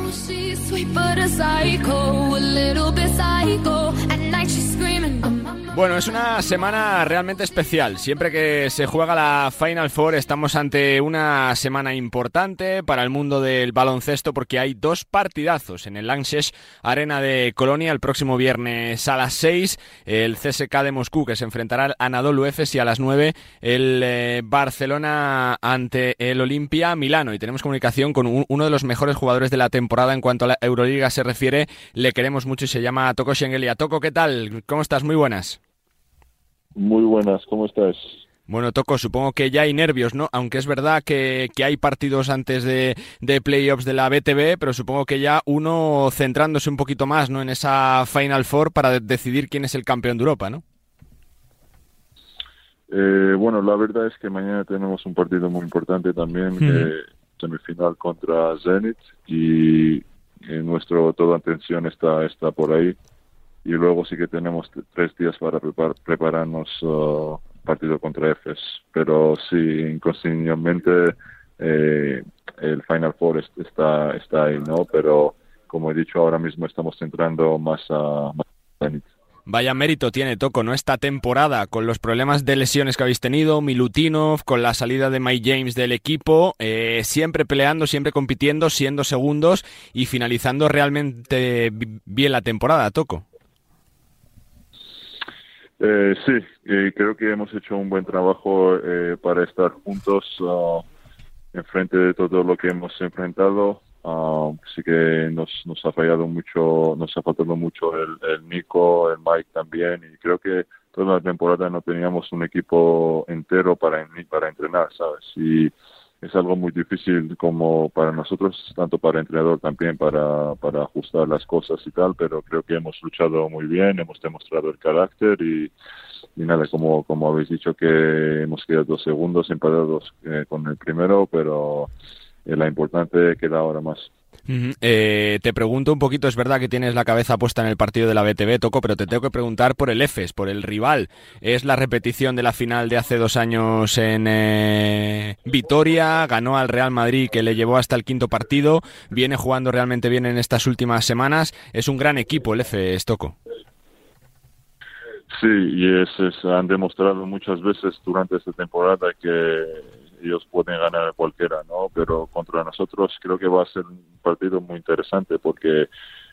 She's sweet but a psycho, a little bit psycho. At night she's screaming. Bueno, es una semana realmente especial. Siempre que se juega la Final Four estamos ante una semana importante para el mundo del baloncesto porque hay dos partidazos en el Lanxess Arena de Colonia el próximo viernes a las 6. El CSKA de Moscú, que se enfrentará al Anadolu Efes, y a las 9 el Barcelona ante el Olimpia Milano. Y tenemos comunicación con uno de los mejores jugadores de la temporada en cuanto a la Euroliga se refiere. Le queremos mucho y se llama Toko Shengelia. Toko, ¿qué tal? ¿Cómo estás? Muy buenas. Muy buenas, ¿cómo estás? Bueno, Toko, supongo que ya hay nervios, ¿no? Aunque es verdad que hay partidos antes de playoffs de la BTB, pero supongo que ya uno centrándose un poquito más, ¿no?, en esa Final Four para decidir quién es el campeón de Europa, ¿no? Bueno, la verdad es que mañana tenemos un partido muy importante también, semifinal contra Zenit, y toda atención está por ahí. Y luego sí que tenemos 3 días para prepararnos partido contra Efes. Pero sí, inconscientemente el Final Four está ahí, ¿no? Pero como he dicho, ahora mismo estamos centrando más a Zenit. Vaya mérito tiene, Toko, ¿no?, esta temporada, con los problemas de lesiones que habéis tenido, Milutinov, con la salida de Mike James del equipo, siempre peleando, siempre compitiendo, siendo segundos y finalizando realmente bien la temporada, Toko. Sí, creo que hemos hecho un buen trabajo para estar juntos enfrente de todo lo que hemos enfrentado. Sí que nos ha faltado mucho el Nico, el Mike también, y creo que toda la temporada no teníamos un equipo entero para entrenar, ¿sabes? Y es algo muy difícil como para nosotros, tanto para el entrenador también, para ajustar las cosas y tal, pero creo que hemos luchado muy bien, hemos demostrado el carácter y nada, como habéis dicho, que hemos quedado 2 segundos empatados con el primero, pero la importante queda ahora más. Te pregunto un poquito, es verdad que tienes la cabeza puesta en el partido de la BTB, Toko, pero te tengo que preguntar por el Efes, por el rival. Es la repetición de la final de hace 2 años en Vitoria, ganó al Real Madrid, que le llevó hasta el 5º partido, viene jugando realmente bien en estas últimas semanas. Es un gran equipo el Efes, Toko. Sí, y han demostrado muchas veces durante esta temporada que ellos pueden ganar a cualquiera, ¿no? Pero contra nosotros creo que va a ser un partido muy interesante porque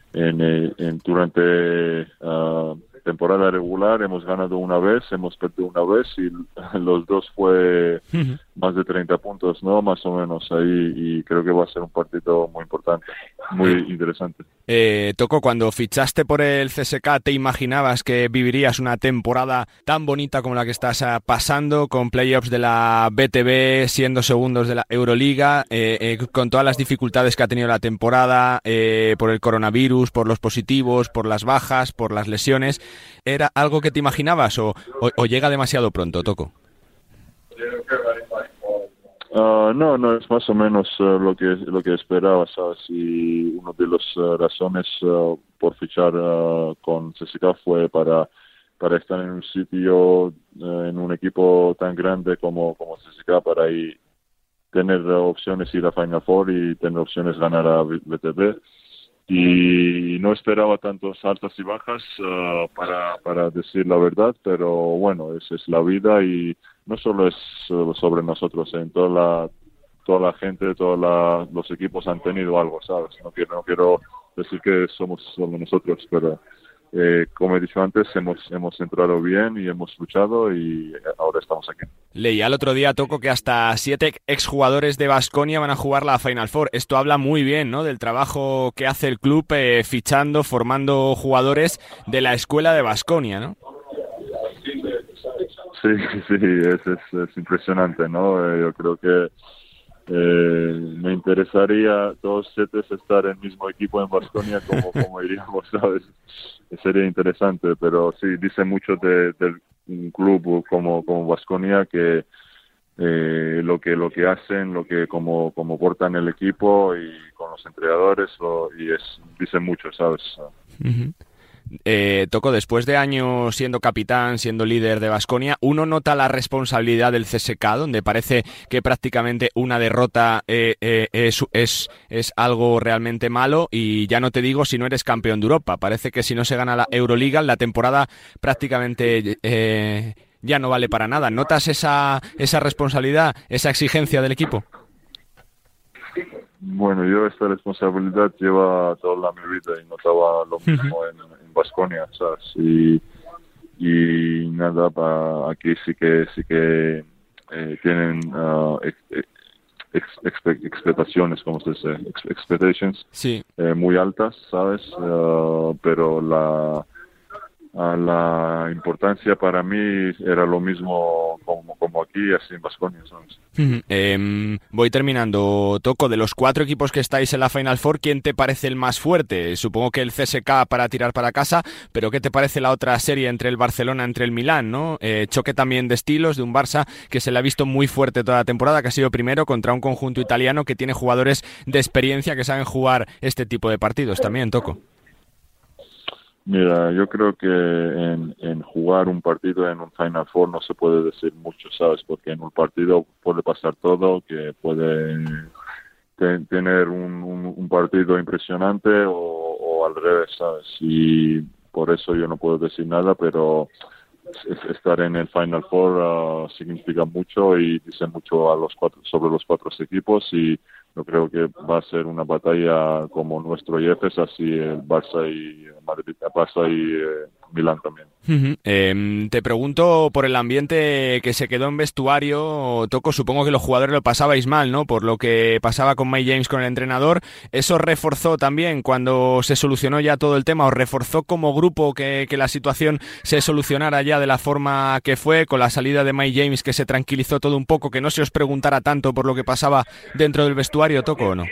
durante temporada regular hemos ganado una vez, hemos perdido una vez y los dos fue más de 30 puntos, ¿no? Más o menos ahí, y creo que va a ser un partido muy importante, muy interesante. Toko, cuando fichaste por el CSKA, ¿te imaginabas que vivirías una temporada tan bonita como la que estás pasando, con playoffs de la BTB, siendo segundos de la Euroliga, con todas las dificultades que ha tenido la temporada, por el coronavirus, por los positivos, por las bajas, por las lesiones? ¿Era algo que te imaginabas o llega demasiado pronto, Toko? No, es más o menos lo que esperaba, ¿sabes? Y una de las razones por fichar con CSKA fue para estar en un sitio, en un equipo tan grande como CSKA, para ahí tener opciones ir a Final Four y tener opciones ganar a BTB. Y no esperaba tantos altas y bajas para decir la verdad, pero bueno, es la vida, y no solo es sobre nosotros, en toda la gente, todos los equipos han tenido algo, ¿sabes? No quiero decir que somos solo nosotros, pero como he dicho antes, hemos entrado bien y hemos luchado y ahora estamos aquí. Leía el otro día, Toko, que hasta 7 exjugadores de Baskonia van a jugar la Final Four. Esto habla muy bien, ¿no?, del trabajo que hace el club fichando, formando jugadores de la escuela de Baskonia, ¿no? Sí, es impresionante, ¿no? Yo creo que me interesaría todos 7 estar en el mismo equipo en Baskonia como iríamos, ¿sabes? Sería interesante, pero sí, dice mucho del club como Baskonia, que lo que hacen, como portan el equipo y con los entrenadores, dice mucho, ¿sabes? Uh-huh. Toco, después de años siendo capitán, siendo líder de Baskonia, uno nota la responsabilidad del CSKA, donde parece que prácticamente una derrota es algo realmente malo, y ya no te digo si no eres campeón de Europa. Parece que si no se gana la Euroliga, la temporada prácticamente ya no vale para nada. ¿Notas esa responsabilidad, esa exigencia del equipo? Bueno, yo esta responsabilidad lleva toda mi vida y notaba lo mismo en Baskonia, ¿sabes? Y nada, aquí sí que tienen expectaciones, ¿cómo se dice? Expectations, sí, muy altas, ¿sabes? Pero la importancia para mí era lo mismo como aquí, así en Baskonia, ¿sabes? Voy terminando, Toco. De los 4 equipos que estáis en la Final Four, ¿quién te parece el más fuerte? Supongo que el CSKA para tirar para casa, pero ¿qué te parece la otra serie entre el Barcelona, entre el Milán, ¿no? Choque también de estilos, de un Barça que se le ha visto muy fuerte toda la temporada, que ha sido primero contra un conjunto italiano que tiene jugadores de experiencia que saben jugar este tipo de partidos también, Toco. Mira, yo creo que en jugar un partido en un Final Four no se puede decir mucho, ¿sabes? Porque en un partido puede pasar todo, que puede tener un partido impresionante o al revés, ¿sabes? Y por eso yo no puedo decir nada, pero estar en el Final Four significa mucho y dice mucho sobre los 4 equipos, y yo creo que va a ser una batalla como nuestro IEFES, así el Barça y Madrid, Barça y Milán también. Te pregunto por el ambiente que se quedó en vestuario, Toco. Supongo que los jugadores lo pasabais mal, ¿no? Por lo que pasaba con Mike James, con el entrenador. ¿Eso reforzó también cuando se solucionó ya todo el tema? ¿Os reforzó como grupo que la situación se solucionara ya de la forma que fue, con la salida de Mike James, que se tranquilizó todo un poco, que no se os preguntara tanto por lo que pasaba dentro del vestuario, Toco, o no?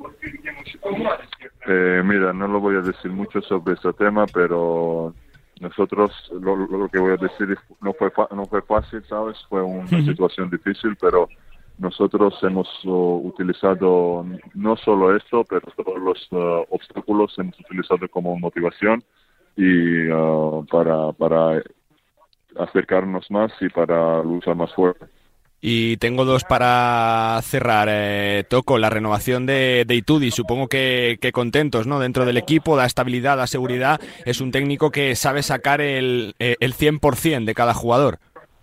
Mira, no lo voy a decir mucho sobre este tema, pero nosotros, lo que voy a decir es, no fue fácil, ¿sabes? Fue una situación difícil, pero nosotros hemos utilizado no solo esto, pero todos los obstáculos hemos utilizado como motivación y para acercarnos más y para luchar más fuerte. Y tengo 2 para cerrar, Toco. La renovación de Itudi, supongo que contentos, ¿no? Dentro del equipo, da estabilidad, da seguridad. Es un técnico que sabe sacar el 100% de cada jugador.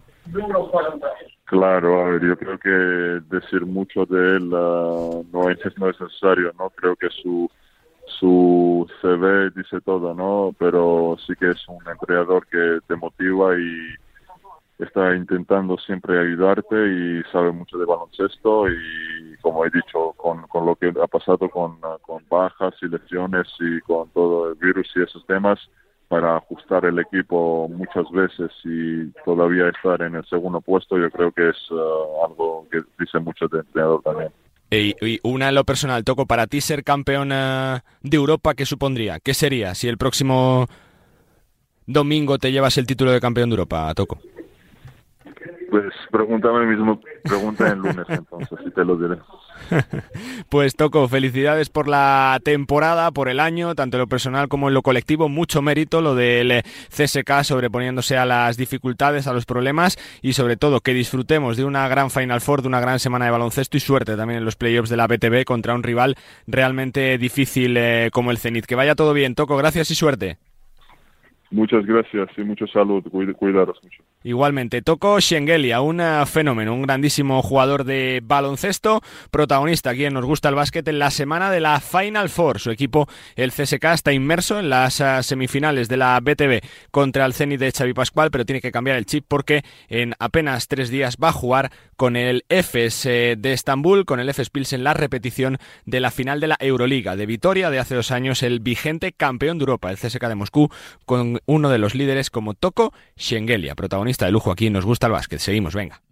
Claro, a ver, yo creo que decir mucho de él no es necesario, ¿no? Creo que su CV dice todo, ¿no? Pero sí que es un entrenador que te motiva y está intentando siempre ayudarte y sabe mucho de baloncesto, y como he dicho, con lo que ha pasado con bajas y lesiones y con todo el virus y esos temas, para ajustar el equipo muchas veces y todavía estar en el segundo puesto, yo creo que es algo que dice mucho de entrenador también. Y una en lo personal, Toco, para ti ser campeón de Europa, ¿qué supondría? ¿Qué sería si el próximo domingo te llevas el título de campeón de Europa, Toco? Pues pregúntame mismo, pregunta en lunes entonces, y te lo diré. Pues Toco, felicidades por la temporada, por el año, tanto en lo personal como en lo colectivo. Mucho mérito lo del CSKA sobreponiéndose a las dificultades, a los problemas, y sobre todo que disfrutemos de una gran Final Four, de una gran semana de baloncesto, y suerte también en los playoffs de la BTB contra un rival realmente difícil como el Zenit. Que vaya todo bien, Toco, gracias y suerte. Muchas gracias y mucha salud, cuidaros mucho. Igualmente, Toco Shengelia, un fenómeno, un grandísimo jugador de baloncesto, protagonista aquí en Nos Gusta el Básquet en la semana de la Final Four. Su equipo, el CSKA, está inmerso en las semifinales de la BTB contra el Zenit de Xavi Pascual, pero tiene que cambiar el chip porque en apenas 3 días va a jugar con el Efes de Estambul, con el Efes Pilsen, la repetición de la final de la Euroliga de Vitoria de hace 2 años, el vigente campeón de Europa, el CSKA de Moscú, con uno de los líderes como Toco Shengelia, protagonista de lujo aquí en Nos Gusta el Básquet. Seguimos, venga.